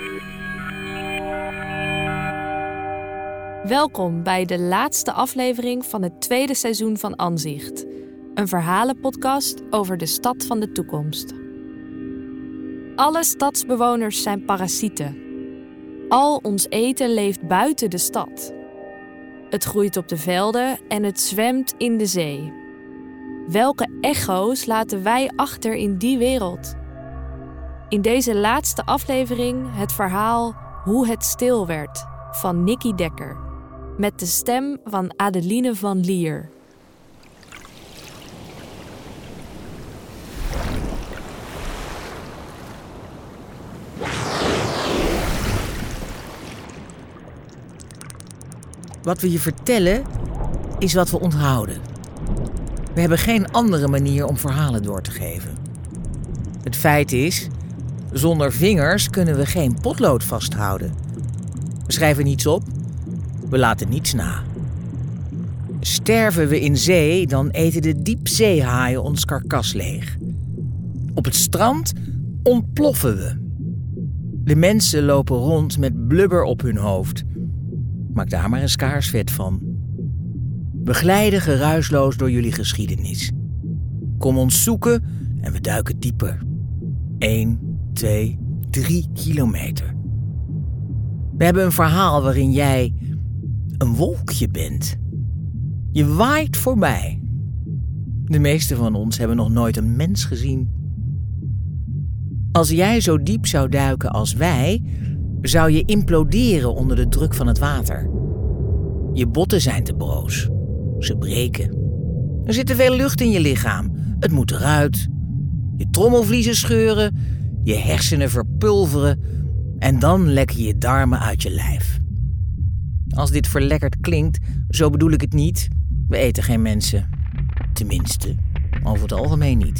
Welkom bij de laatste aflevering van het tweede seizoen van Anzicht. Een verhalenpodcast over de stad van de toekomst. Alle stadsbewoners zijn parasieten. Al ons eten leeft buiten de stad. Het groeit op de velden en het zwemt in de zee. Welke echo's laten wij achter in die wereld? In deze laatste aflevering het verhaal Hoe het stil werd van Nikki Dekker. Met de stem van Adeline van Lier. Wat we je vertellen, is wat we onthouden. We hebben geen andere manier om verhalen door te geven. Het feit is, zonder vingers kunnen we geen potlood vasthouden. We schrijven niets op, we laten niets na. Sterven we in zee, dan eten de diepzeehaaien ons karkas leeg. Op het strand ontploffen we. De mensen lopen rond met blubber op hun hoofd. Maak daar maar een skaarsvet van. We glijden geruisloos door jullie geschiedenis. Kom ons zoeken en we duiken dieper. 1, 2, 3 kilometer. We hebben een verhaal waarin jij een wolkje bent. Je waait voorbij. De meeste van ons hebben nog nooit een mens gezien. Als jij zo diep zou duiken als wij, zou je imploderen onder de druk van het water. Je botten zijn te broos. Ze breken. Er zit te veel lucht in je lichaam. Het moet eruit. Je trommelvliezen scheuren, je hersenen verpulveren en dan lekken je darmen uit je lijf. Als dit verlekkerd klinkt, zo bedoel ik het niet. We eten geen mensen. Tenminste, over het algemeen niet.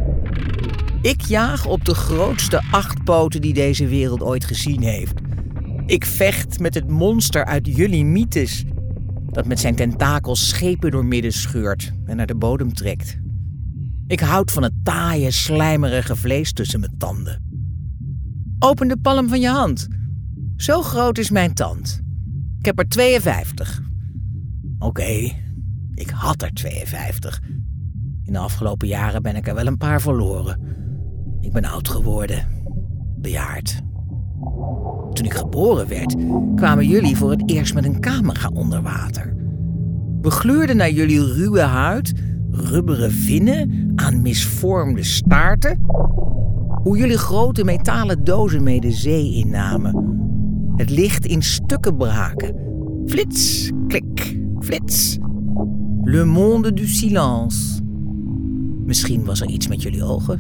Ik jaag op de grootste 8 poten die deze wereld ooit gezien heeft. Ik vecht met het monster uit jullie mythes, dat met zijn tentakels schepen doormidden scheurt en naar de bodem trekt. Ik houd van het taaie, slijmerige vlees tussen mijn tanden. Open de palm van je hand. Zo groot is mijn tand. Ik heb er 52. Oké, ik had er 52. In de afgelopen jaren ben ik er wel een paar verloren. Ik ben oud geworden. Bejaard. Toen ik geboren werd, kwamen jullie voor het eerst met een camera onder water. We gluurden naar jullie ruwe huid, rubberen vinnen aan misvormde staarten. Hoe jullie grote metalen dozen mee de zee innamen. Het licht in stukken braken. Flits, klik, flits. Le monde du silence. Misschien was er iets met jullie ogen.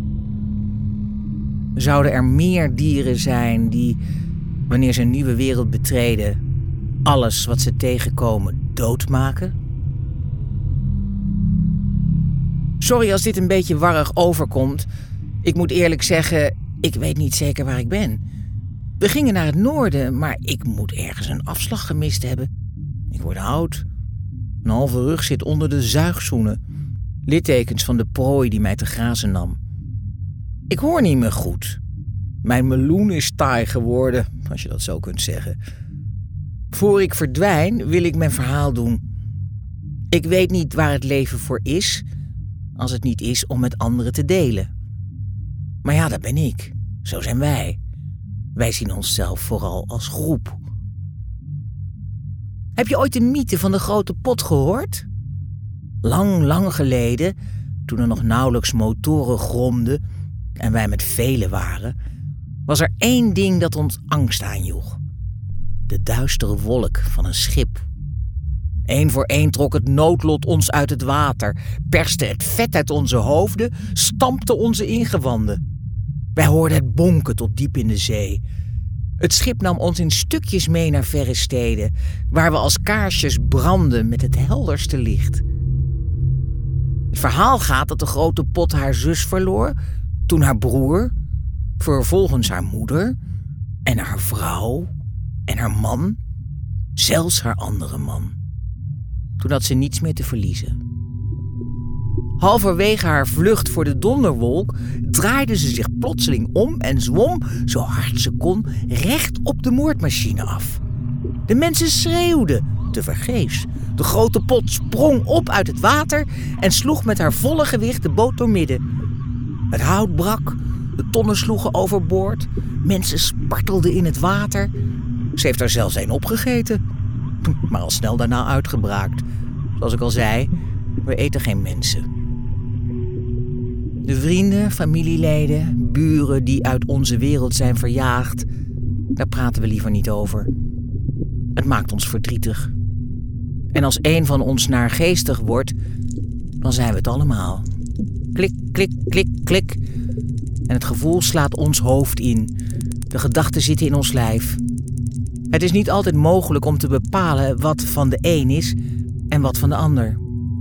Zouden er meer dieren zijn die, wanneer ze een nieuwe wereld betreden, alles wat ze tegenkomen doodmaken? Sorry als dit een beetje warrig overkomt. Ik moet eerlijk zeggen, ik weet niet zeker waar ik ben. We gingen naar het noorden, maar ik moet ergens een afslag gemist hebben. Ik word oud. Een halve rug zit onder de zuigzoenen. Littekens van de prooi die mij te grazen nam. Ik hoor niet meer goed. Mijn meloen is taai geworden, als je dat zo kunt zeggen. Voor ik verdwijn, wil ik mijn verhaal doen. Ik weet niet waar het leven voor is, als het niet is om met anderen te delen. Maar ja, dat ben ik. Zo zijn wij. Wij zien onszelf vooral als groep. Heb je ooit de mythe van de grote pot gehoord? Lang, lang geleden, toen er nog nauwelijks motoren gromden en wij met velen waren, was er 1 ding dat ons angst aanjoeg. De duistere wolk van een schip. 1 voor 1 trok het noodlot ons uit het water, perste het vet uit onze hoofden, stampte onze ingewanden. Wij hoorden het bonken tot diep in de zee. Het schip nam ons in stukjes mee naar verre steden, waar we als kaarsjes brandden met het helderste licht. Het verhaal gaat dat de grote pot haar zus verloor, toen haar broer, vervolgens haar moeder en haar vrouw en haar man, zelfs haar andere man. Toen had ze niets meer te verliezen. Halverwege haar vlucht voor de donderwolk draaide ze zich plotseling om en zwom, zo hard ze kon, recht op de moordmachine af. De mensen schreeuwden, tevergeefs. De grote pot sprong op uit het water en sloeg met haar volle gewicht de boot doormidden. Het hout brak, de tonnen sloegen overboord, mensen spartelden in het water. Ze heeft er zelfs een opgegeten, maar al snel daarna uitgebraakt. Zoals ik al zei, we eten geen mensen. De vrienden, familieleden, buren die uit onze wereld zijn verjaagd, daar praten we liever niet over. Het maakt ons verdrietig. En als een van ons naargeestig wordt, dan zijn we het allemaal. Klik, klik, klik, klik. En het gevoel slaat ons hoofd in. De gedachten zitten in ons lijf. Het is niet altijd mogelijk om te bepalen wat van de een is en wat van de ander.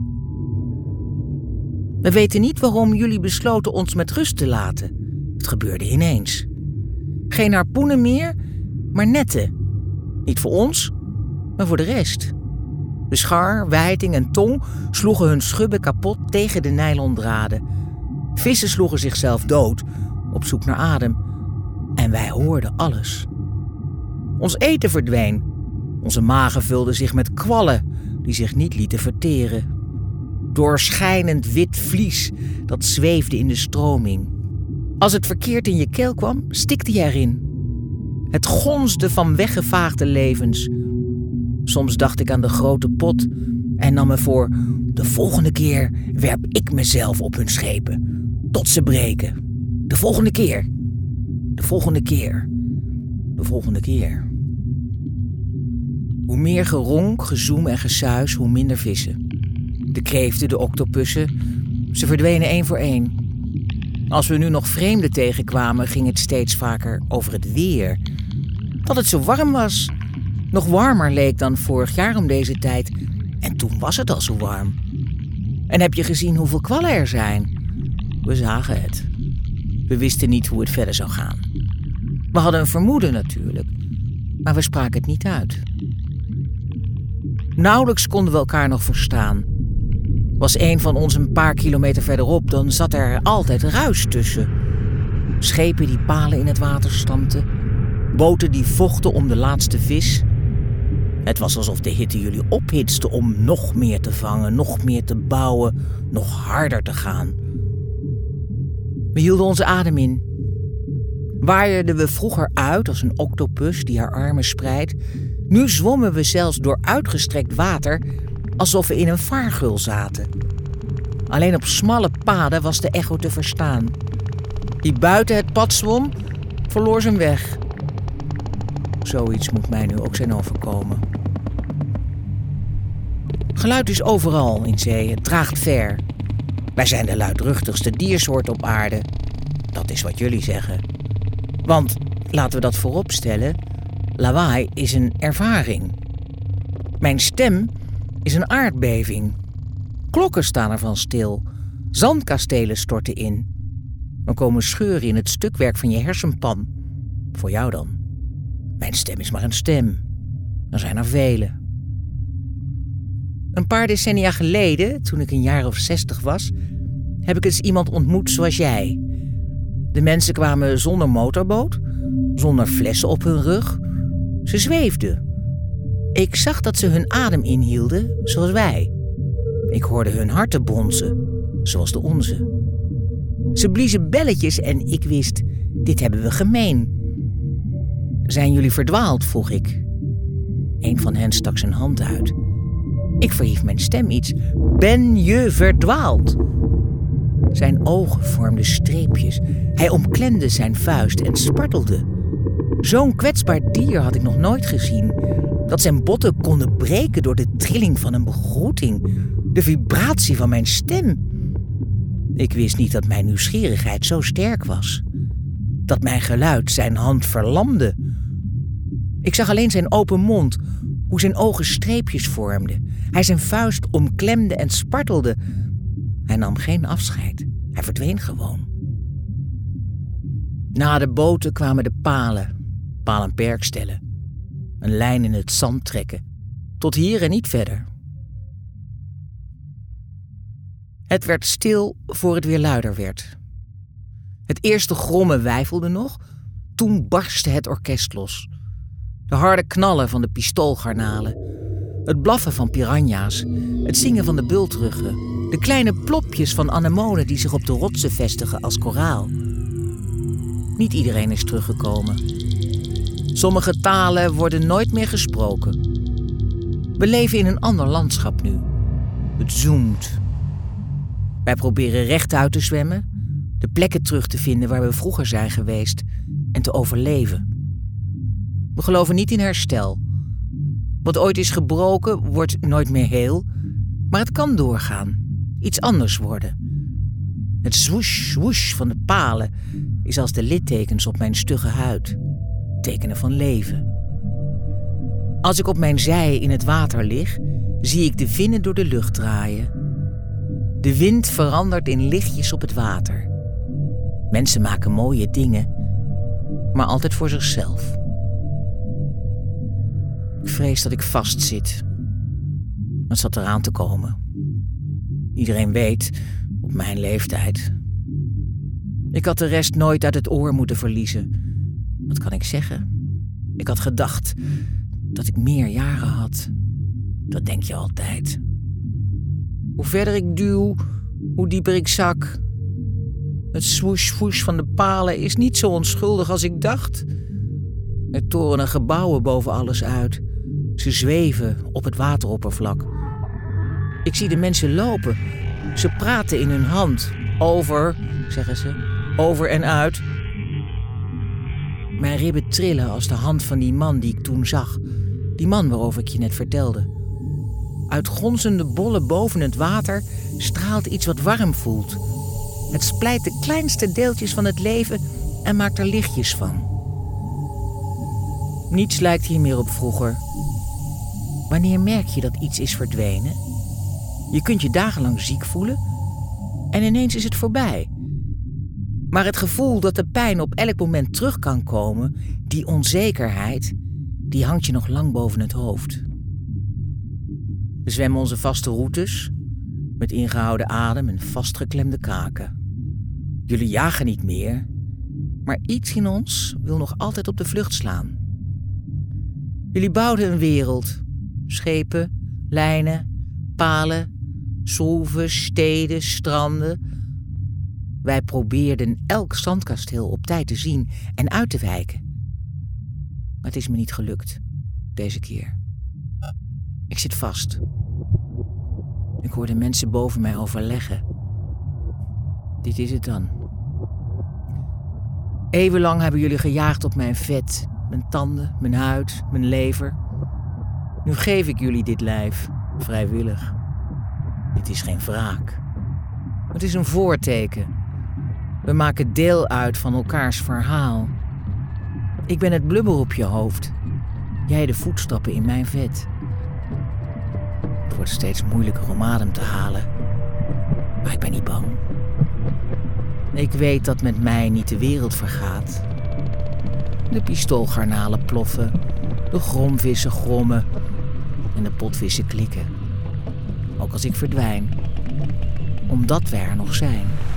We weten niet waarom jullie besloten ons met rust te laten. Het gebeurde ineens. Geen harpoenen meer, maar netten. Niet voor ons, maar voor de rest. De schar, wijting en tong sloegen hun schubben kapot tegen de nylondraden. Vissen sloegen zichzelf dood, op zoek naar adem. En wij hoorden alles. Ons eten verdween. Onze magen vulden zich met kwallen die zich niet lieten verteren. Doorschijnend wit vlies dat zweefde in de stroming. Als het verkeerd in je keel kwam, stikte je erin. Het gonsde van weggevaagde levens. Soms dacht ik aan de grote pot en nam me voor: de volgende keer werp ik mezelf op hun schepen, tot ze breken. De volgende keer. De volgende keer. De volgende keer. Hoe meer geronk, gezoem en gesuis, hoe minder vissen. De kreeften, de octopussen, ze verdwenen één voor één. Als we nu nog vreemden tegenkwamen, ging het steeds vaker over het weer. Dat het zo warm was. Nog warmer leek dan vorig jaar om deze tijd. En toen was het al zo warm. En heb je gezien hoeveel kwallen er zijn? We zagen het. We wisten niet hoe het verder zou gaan. We hadden een vermoeden natuurlijk, maar we spraken het niet uit. Nauwelijks konden we elkaar nog verstaan. Was een van ons een paar kilometer verderop, dan zat er altijd ruis tussen. Schepen die palen in het water stampten, boten die vochten om de laatste vis. Het was alsof de hitte jullie ophitste om nog meer te vangen, nog meer te bouwen, nog harder te gaan. We hielden onze adem in. Waaierden we vroeger uit als een octopus die haar armen spreidt. Nu zwommen we zelfs door uitgestrekt water alsof we in een vaargeul zaten. Alleen op smalle paden was de echo te verstaan. Die buiten het pad zwom, verloor zijn weg. Zoiets moet mij nu ook zijn overkomen. Geluid is overal in zee, het draagt ver. Wij zijn de luidruchtigste diersoort op aarde. Dat is wat jullie zeggen. Want, laten we dat vooropstellen, lawaai is een ervaring. Mijn stem is een aardbeving. Klokken staan ervan stil. Zandkastelen storten in. Er komen scheuren in het stukwerk van je hersenpan. Voor jou dan. Mijn stem is maar een stem. Er zijn er vele. Een paar decennia geleden, toen ik een jaar of 60 was, heb ik eens iemand ontmoet zoals jij. De mensen kwamen zonder motorboot, zonder flessen op hun rug. Ze zweefden. Ik zag dat ze hun adem inhielden, zoals wij. Ik hoorde hun harten bonzen, zoals de onze. Ze bliezen belletjes en ik wist, dit hebben we gemeen. Zijn jullie verdwaald, vroeg ik. Een van hen stak zijn hand uit. Ik verhief mijn stem iets. Ben je verdwaald? Zijn ogen vormden streepjes. Hij omklemde zijn vuist en spartelde. Zo'n kwetsbaar dier had ik nog nooit gezien. Dat zijn botten konden breken door de trilling van een begroeting. De vibratie van mijn stem. Ik wist niet dat mijn nieuwsgierigheid zo sterk was. Dat mijn geluid zijn hand verlamde. Ik zag alleen zijn open mond, hoe zijn ogen streepjes vormden. Hij zijn vuist omklemde en spartelde. Hij nam geen afscheid. Hij verdween gewoon. Na de boten kwamen de palen. Paal en perk stellen. Een lijn in het zand trekken. Tot hier en niet verder. Het werd stil voor het weer luider werd. Het eerste grommen weifelde nog, toen barstte het orkest los. De harde knallen van de pistoolgarnalen, het blaffen van piranha's, het zingen van de bultruggen, de kleine plopjes van anemonen die zich op de rotsen vestigen als koraal. Niet iedereen is teruggekomen. Sommige talen worden nooit meer gesproken. We leven in een ander landschap nu. Het zoemt. Wij proberen rechtuit te zwemmen, de plekken terug te vinden waar we vroeger zijn geweest en te overleven. We geloven niet in herstel. Wat ooit is gebroken, wordt nooit meer heel, maar het kan doorgaan, iets anders worden. Het swoosh, swoosh van de palen is als de littekens op mijn stugge huid, tekenen van leven. Als ik op mijn zij in het water lig, zie ik de vinnen door de lucht draaien. De wind verandert in lichtjes op het water. Mensen maken mooie dingen, maar altijd voor zichzelf. Ik vrees dat ik vastzit. Het zat eraan te komen. Iedereen weet, op mijn leeftijd. Ik had de rest nooit uit het oor moeten verliezen. Wat kan ik zeggen? Ik had gedacht dat ik meer jaren had. Dat denk je altijd. Hoe verder ik duw, hoe dieper ik zak. Het swoosh-swoosh van de palen is niet zo onschuldig als ik dacht. Er torenen gebouwen boven alles uit. Ze zweven op het wateroppervlak. Ik zie de mensen lopen. Ze praten in hun hand. Over, zeggen ze, over en uit. Mijn ribben trillen als de hand van die man die ik toen zag. Die man waarover ik je net vertelde. Uit gonzende bollen boven het water straalt iets wat warm voelt. Het splijt de kleinste deeltjes van het leven en maakt er lichtjes van. Niets lijkt hier meer op vroeger. Wanneer merk je dat iets is verdwenen? Je kunt je dagenlang ziek voelen en ineens is het voorbij. Maar het gevoel dat de pijn op elk moment terug kan komen, die onzekerheid, die hangt je nog lang boven het hoofd. We zwemmen onze vaste routes, met ingehouden adem en vastgeklemde kaken. Jullie jagen niet meer, maar iets in ons wil nog altijd op de vlucht slaan. Jullie bouwden een wereld. Schepen, lijnen, palen, schroeven, steden, stranden. Wij probeerden elk zandkasteel op tijd te zien en uit te wijken. Maar het is me niet gelukt, deze keer. Ik zit vast. Ik hoor de mensen boven mij overleggen. Dit is het dan. Eeuwenlang hebben jullie gejaagd op mijn vet, mijn tanden, mijn huid, mijn lever. Nu geef ik jullie dit lijf, vrijwillig. Dit is geen wraak. Het is een voorteken. We maken deel uit van elkaars verhaal. Ik ben het blubber op je hoofd. Jij de voetstappen in mijn vet. Het wordt steeds moeilijker om adem te halen. Maar ik ben niet bang. Ik weet dat met mij niet de wereld vergaat. De pistoolgarnalen ploffen, de gromvissen grommen en de potvissen klikken. Ook als ik verdwijn, omdat wij er nog zijn.